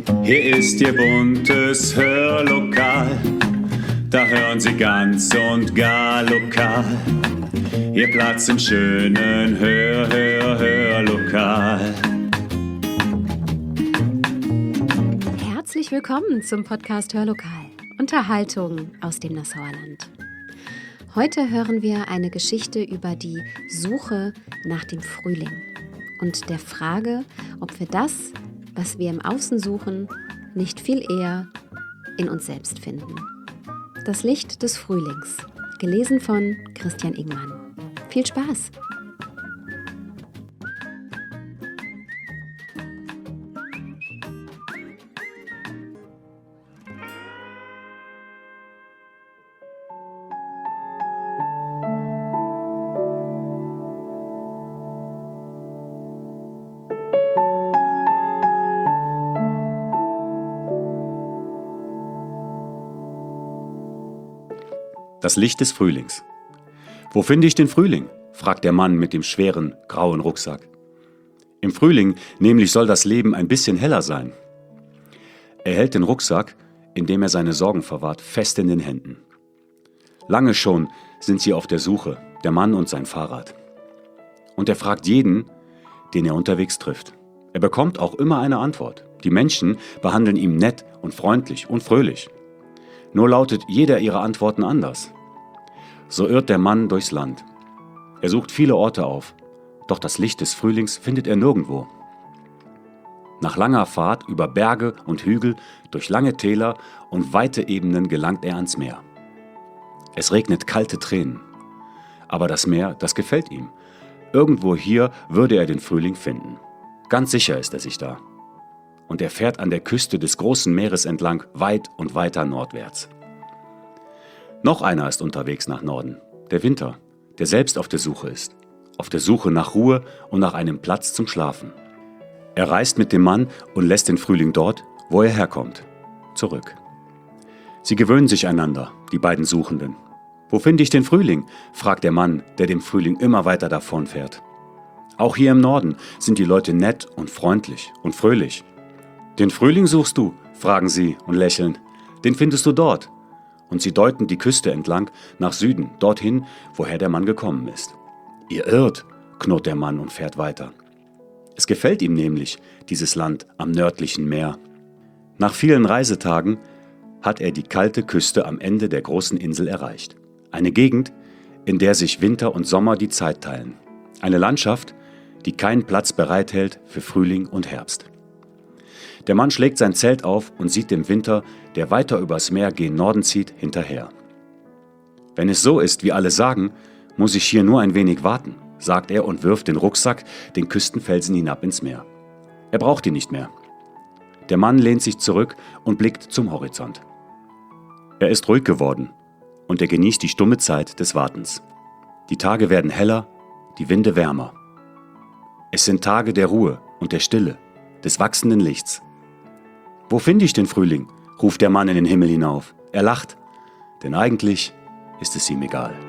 Hier ist Ihr buntes Hörlokal, da hören Sie ganz und gar lokal. Ihr Platz im schönen Hörlokal. Herzlich willkommen zum Podcast Hörlokal. Unterhaltung aus dem Nassauer Land. Heute hören wir eine Geschichte über die Suche nach dem Frühling und der Frage, ob wir das, was wir im Außen suchen, nicht viel eher in uns selbst finden. Das Licht des Frühlings, gelesen von Christian Ingmann. Viel Spaß! Das Licht des Frühlings. Wo finde ich den Frühling? Fragt der Mann mit dem schweren, grauen Rucksack. Im Frühling nämlich soll das Leben ein bisschen heller sein. Er hält den Rucksack, in dem er seine Sorgen verwahrt, fest in den Händen. Lange schon sind sie auf der Suche, der Mann und sein Fahrrad. Und er fragt jeden, den er unterwegs trifft. Er bekommt auch immer eine Antwort. Die Menschen behandeln ihn nett und freundlich und fröhlich. Nur lautet jeder ihrer Antworten anders. So irrt der Mann durchs Land. Er sucht viele Orte auf, doch das Licht des Frühlings findet er nirgendwo. Nach langer Fahrt über Berge und Hügel, durch lange Täler und weite Ebenen gelangt er ans Meer. Es regnet kalte Tränen. Aber das Meer, das gefällt ihm. Irgendwo hier würde er den Frühling finden. Ganz sicher ist er sich da. Und er fährt an der Küste des großen Meeres entlang, weit und weiter nordwärts. Noch einer ist unterwegs nach Norden, der Winter, der selbst auf der Suche ist. Auf der Suche nach Ruhe und nach einem Platz zum Schlafen. Er reist mit dem Mann und lässt den Frühling dort, wo er herkommt, zurück. Sie gewöhnen sich einander, die beiden Suchenden. Wo finde ich den Frühling? Fragt der Mann, der dem Frühling immer weiter davonfährt. Auch hier im Norden sind die Leute nett und freundlich und fröhlich. Den Frühling suchst du? Fragen sie und lächeln. Den findest du dort. Und sie deuten die Küste entlang nach Süden, dorthin, woher der Mann gekommen ist. Ihr irrt, knurrt der Mann und fährt weiter. Es gefällt ihm nämlich, dieses Land am nördlichen Meer. Nach vielen Reisetagen hat er die kalte Küste am Ende der großen Insel erreicht. Eine Gegend, in der sich Winter und Sommer die Zeit teilen. Eine Landschaft, die keinen Platz bereithält für Frühling und Herbst. Der Mann schlägt sein Zelt auf und sieht dem Winter, der weiter übers Meer gen Norden zieht, hinterher. Wenn es so ist, wie alle sagen, muss ich hier nur ein wenig warten, sagt er und wirft den Rucksack den Küstenfelsen hinab ins Meer. Er braucht ihn nicht mehr. Der Mann lehnt sich zurück und blickt zum Horizont. Er ist ruhig geworden und er genießt die stumme Zeit des Wartens. Die Tage werden heller, die Winde wärmer. Es sind Tage der Ruhe und der Stille, des wachsenden Lichts. Wo finde ich den Frühling? Ruft der Mann in den Himmel hinauf. Er lacht, denn eigentlich ist es ihm egal.